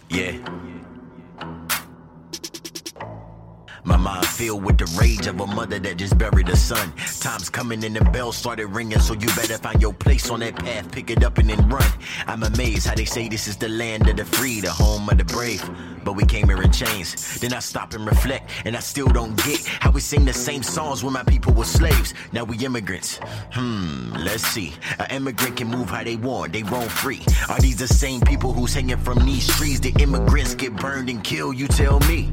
Yeah. My mind filled with the rage of a mother that just buried her son. Time's coming and the bell started ringing, so you better find your place on that path, pick it up and then run. I'm amazed how they say this is the land of the free, the home of the brave. But we came here in chains. Then I stop and reflect, and I still don't get how we sing the same songs when my people were slaves. Now we immigrants. Let's see. An immigrant can move how they want, they roam free. Are these the same people who's hanging from these trees? The immigrants get burned and killed, you tell me.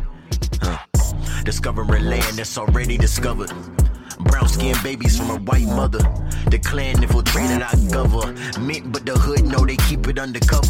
Discovering land that's already discovered. Brown-skinned babies from a white mother. The clan infiltrated our government, but the hood know they keep it undercover.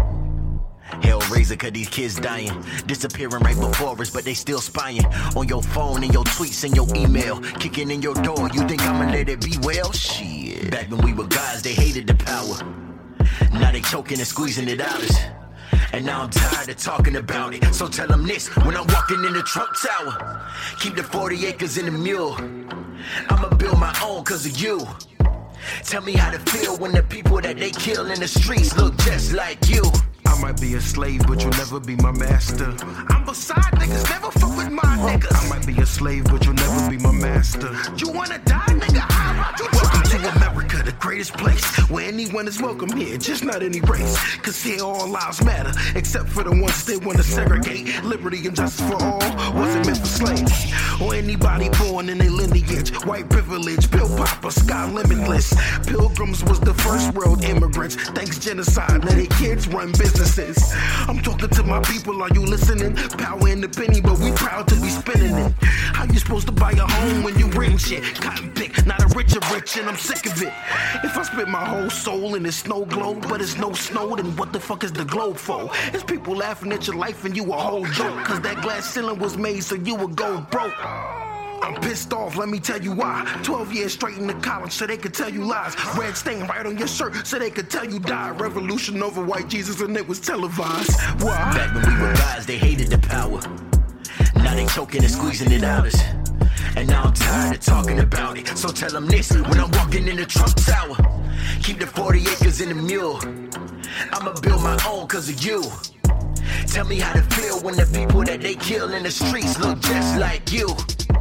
Hellraiser, cause these kids dying. Disappearing right before us, but they still spying. On your phone and your tweets and your email. Kicking in your door, you think I'ma let it be well? Shit. Back when we were guys, they hated the power. Now they choking and squeezing it out us. And now I'm tired of talking about it. So tell them this when I'm walking in the Trump Tower. Keep the 40 acres in the mule. I'ma build my own cause of you. Tell me how to feel when the people that they kill in the streets look just like you. I might be a slave, but you'll never be my master. I'm beside niggas, never fuck with my niggas. I might be a slave, but you'll never be my master. You wanna die, nigga? How about you welcome to America, the greatest place where anyone is welcome here, just not any race. Cause here all lives matter, except for the ones they wanna segregate. Liberty and justice for all wasn't meant for slaves or anybody born in a lineage. White privilege, pill popper, sky limitless. Pilgrims was the first world immigrants. Thanks genocide, let their kids run businesses. I'm talking to my people, are you listening? Power in the penny, but we proud to be spinning it. How you supposed to buy a home when you rent shit? Cotton pick, not a rich, and I'm sick of it. If I spit my whole soul in this snow globe, but it's no snow, then what the fuck is the globe for? It's people laughing at your life and you a whole joke, cause that glass ceiling was made so you would go broke. I'm pissed off, let me tell you why. 12 years straight in the college so they could tell you lies. Red stain right on your shirt so they could tell you die. Revolution over white Jesus and it was televised. Why? Back when we were guys, they hated the power. Now they choking and squeezing it out us. And now I'm tired of talking about it. So tell them this when I'm walking in the Trump Tower. Keep the 40 acres in the mule. I'ma build my own cause of you. Tell me how to feel when the people that they kill in the streets look just like you.